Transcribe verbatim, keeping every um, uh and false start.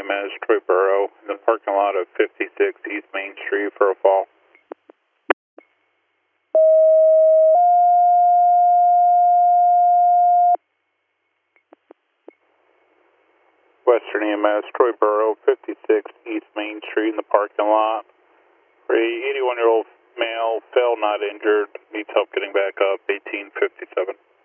as Troy Burrow in the parking lot of fifty-six East Main Street for a fall. Western E M S, Troy Burrow, fifty-six East Main Street in the parking lot. A eighty-one-year-old male fell, not injured, needs help getting back up, eighteen fifty-seven.